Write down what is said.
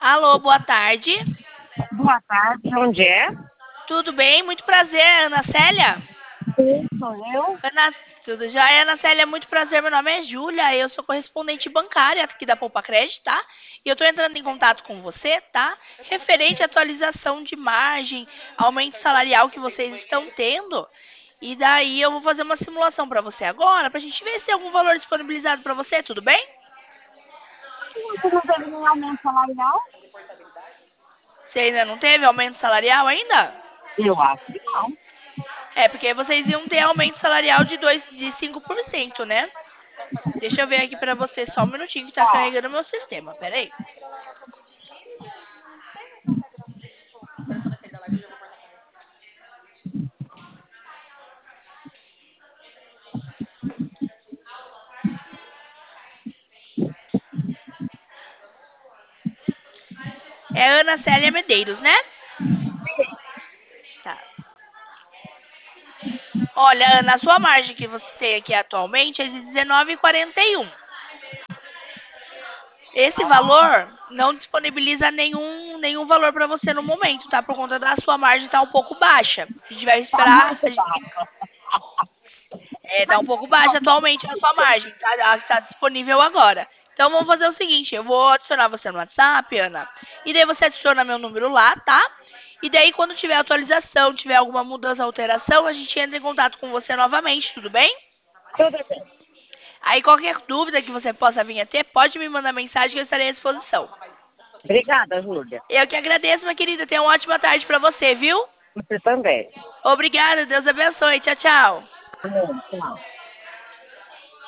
Alô, boa tarde. Boa tarde, onde é? Tudo bem? Muito prazer, Ana Célia. Sim, sou eu. Ana, tudo já? Ana Célia, muito prazer. Meu nome é Júlia, eu sou correspondente bancária aqui da Poupa Crédito, tá? E eu tô entrando em contato com você, tá? Referente à atualização de margem, aumento salarial que vocês estão tendo. E daí eu vou fazer uma simulação para você agora, pra gente ver se tem algum valor disponibilizado para você, tudo bem? Você não teve nenhum aumento salarial? Você ainda não teve aumento salarial ainda? Eu acho que não. É, porque vocês iam ter aumento salarial de 5%, né? Deixa eu ver aqui pra você só um minutinho que tá Ó, carregando meu sistema. Pera aí. É Ana Célia Medeiros, né? Tá. Olha, Ana, a sua margem que você tem aqui atualmente é de 19,41. Esse valor não disponibiliza nenhum valor para você no momento, tá? Por conta da sua margem tá um pouco baixa. A gente vai tá esperar. muito baixo. Tá um pouco baixa atualmente a sua margem, tá? A que tá disponível agora. Então vamos fazer o seguinte, eu vou adicionar você no WhatsApp, Ana, e daí você adiciona meu número lá, tá? E daí quando tiver atualização, tiver alguma mudança, alteração, a gente entra em contato com você novamente, tudo bem? Tudo bem. Aí qualquer dúvida que você possa vir a ter, pode me mandar mensagem que eu estarei à disposição. Obrigada, Júlia. Eu que agradeço, minha querida. Tenha uma ótima tarde pra você, viu? Você também. Obrigada, Deus abençoe. Tchau, tchau. Amém. Tchau.